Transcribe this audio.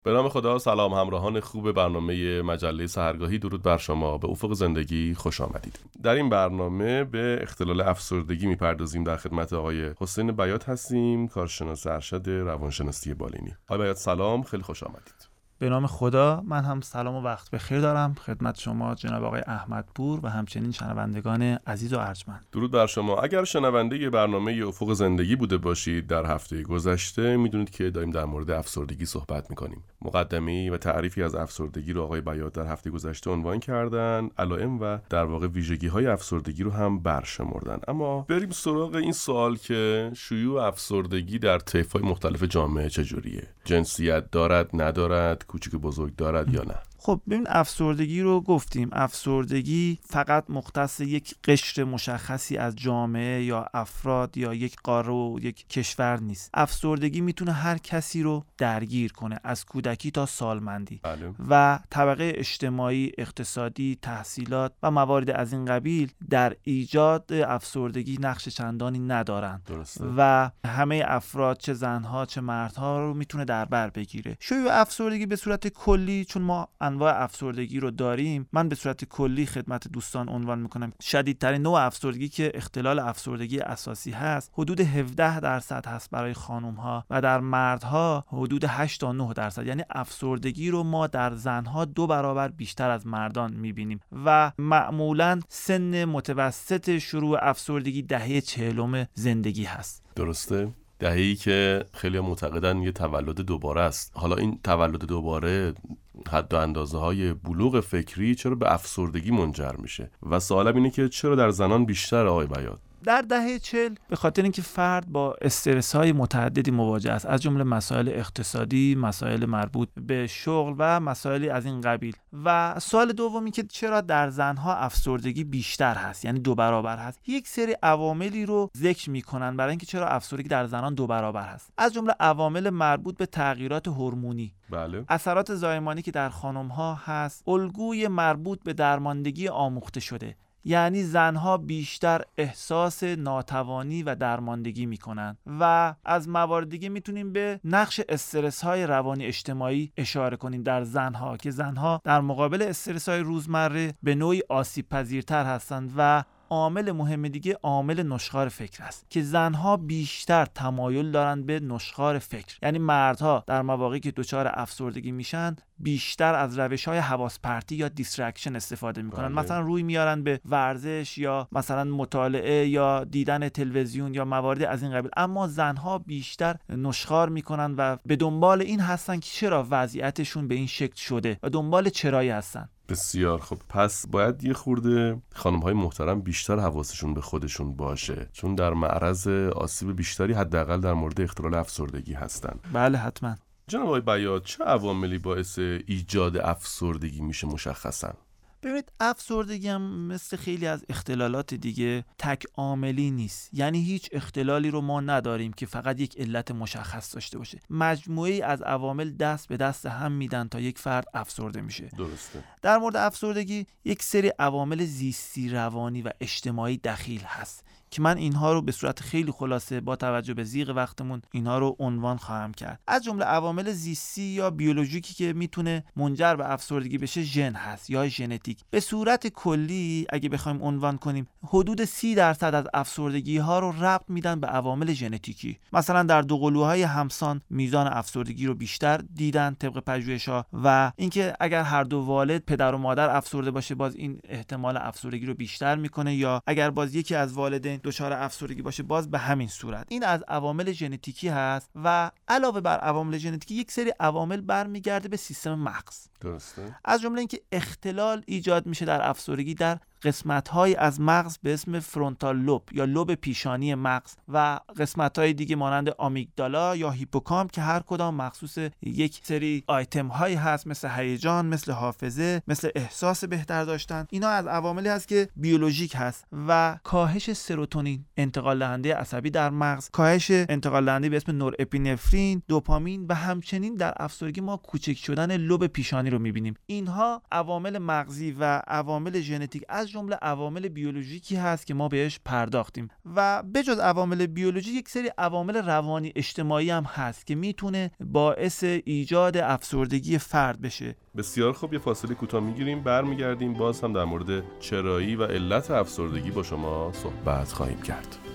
به نام خدا. سلام همراهان خوب برنامه مجله سحرگاهی، درود بر شما. به افق زندگی خوش آمدید. در این برنامه به اختلال افسردگی میپردازیم. در خدمت آقای حسین بیات هستیم، کارشناس ارشد روانشناسی بالینی. آقای بیات سلام، خیلی خوش آمدید. به نام خدا، من هم سلام و وقت بخیر دارم خدمت شما جناب آقای احمدپور و همچنین شنوندگان عزیز و ارجمند. درود بر شما. اگر شنونده برنامه افق زندگی بوده باشید در هفته گذشته، میدونید که داریم در مورد افسردگی صحبت میکنیم. مقدمه‌ای و تعریفی از افسردگی رو آقای بیات در هفته گذشته عنوان کردن، علائم و در واقع ویژگی‌های افسردگی رو هم برشمردن. اما بریم سراغ این سوال که شیوع افسردگی در طیف‌های مختلف جامعه چجوریه؟ جنسیت دارد، ندارد، کوچیک بزرگ دارد یا نه؟ خب ببین، افسردگی رو گفتیم. افسردگی فقط مختص یک قشر مشخصی از جامعه یا افراد یا یک قاره و یک کشور نیست. افسردگی میتونه هر کسی رو درگیر کنه، از کودکی تا سالمندی. بله. و طبقه اجتماعی، اقتصادی، تحصیلات و موارد از این قبیل در ایجاد افسردگی نقش چندانی ندارن. درسته. و همه افراد، چه زنها چه مردها، رو میتونه در بر بگیره. شیوع افسردگی به صورت کلی، چون ما انواع افسردگی رو داریم، من به صورت کلی خدمت دوستان عنوان میکنم. شدیدترین نوع افسردگی که اختلال افسردگی اساسی هست، حدود 17% هست برای خانم ها و در مردها حدود 8 تا 9%. یعنی افسردگی رو ما در زنها 2 برابر بیشتر از مردان میبینیم و معمولا سن متوسط شروع افسردگی دهه 40 زندگی هست. درسته. دهه‌ای که خیلی معتقدن یه تولد دوباره است. حالا این تولد دوباره حد و اندازه های بلوغ فکری چرا به افسردگی منجر میشه؟ و سوالم اینه که چرا در زنان بیشتر آقای بیات؟ در دهه 40 به خاطر اینکه فرد با استرس‌های متعددی مواجه است، از جمله مسائل اقتصادی، مسائل مربوط به شغل و مسائلی از این قبیل. و سوال دومی که چرا در زنها افسردگی بیشتر هست، یعنی 2 برابر هست، یک سری عواملی رو ذکر میکنن برای اینکه چرا افسردگی در زنان 2 برابر هست. از جمله عوامل مربوط به تغییرات هورمونی، بله. اثرات زایمانی که در خانم‌ها هست، الگوی مربوط به درماندگی آموخته شده. یعنی زنها بیشتر احساس ناتوانی و درماندگی میکنن. و از موارد دیگه میتونیم به نقش استرس های روانی اجتماعی اشاره کنیم در زنها، که زنها در مقابل استرس های روزمره به نوعی آسیب پذیرتر هستند. و عامل مهم دیگه عامل نشخوار فکر است که زنها بیشتر تمایل دارن به نشخوار فکر. یعنی مردها در مواقعی که دچار افسردگی میشن بیشتر از روش‌های حواس پرتی یا دیسترکشن استفاده میکنن. بله. مثلا روی میارن به ورزش یا مثلا مطالعه یا دیدن تلویزیون یا موارد از این قبیل. اما زنها بیشتر نشخوار میکنن و به دنبال این هستن که چرا وضعیتشون به این شکل شده و دنبال چرایی هستن. بسیار خب. پس باید یه خورده خانم‌های محترم بیشتر حواسشون به خودشون باشه، چون در معرض آسیب بیشتری حداقل در مورد اختلال افسردگی هستن. بله حتما. جناب آقای بیات، چه عواملی باعث ایجاد افسردگی میشه مشخصاً؟ ببینید، افسردگی هم مثل خیلی از اختلالات دیگه تک عاملی نیست. یعنی هیچ اختلالی رو ما نداریم که فقط یک علت مشخص داشته باشه. مجموعه‌ای از عوامل دست به دست هم میدن تا یک فرد افسرده میشه. درسته. در مورد افسردگی یک سری عوامل زیستی، روانی و اجتماعی دخیل هست که من اینها رو به صورت خیلی خلاصه با توجه به ضیق وقتمون اینها رو عنوان خواهم کرد. از جمله عوامل زیستی یا بیولوژیکی که میتونه منجر به افسردگی بشه ژن هست یا ژنتیک. به صورت کلی اگه بخوایم عنوان کنیم، حدود 30% از افسردگی ها رو ربط میدن به عوامل ژنتیکی. مثلا در 2 قلوهای همسان میزان افسردگی رو بیشتر دیدن طبق پژوهش‌ها. و اینکه اگر هر 2 والد، پدر و مادر افسرده باشه، باز این احتمال افسردگی رو بیشتر میکنه. یا اگر باز یکی از والدین دچار افسردگی باشه، باز به همین صورت. این از عوامل ژنتیکی هست. و علاوه بر عوامل ژنتیکی یک سری عوامل برمیگرده به سیستم مغز. درسته. از جمله اینکه اختلال ایجاد میشه در افسردگی در قسمت‌های از مغز به اسم فرونتال لوب یا لوب پیشانی مغز و قسمت‌های دیگه مانند آمیگدالا یا هیپوکامپ که هر کدام مخصوص یک سری آیتم هایی هست، مثل هیجان، مثل حافظه، مثل احساس بهتر داشتن. اینا از عواملی هست که بیولوژیک هست. و کاهش سروتونین، انتقال دهنده عصبی در مغز، کاهش انتقال دهنده به اسم نورپینفرین، دوپامین و همچنین در افسردگی ما کوچک شدن لوب پیشانی رو می‌بینیم. اینها عوامل مغزی و عوامل ژنتیک از از جمله عوامل بیولوژیکی هست که ما بهش پرداختیم و بجز عوامل بیولوژی یک سری عوامل روانی اجتماعی هم هست که میتونه باعث ایجاد افسردگی فرد بشه. بسیار خوب، یه فاصله کوتاه میگیریم، برمیگردیم باز هم در مورد چرایی و علت افسردگی با شما صحبت خواهیم کرد.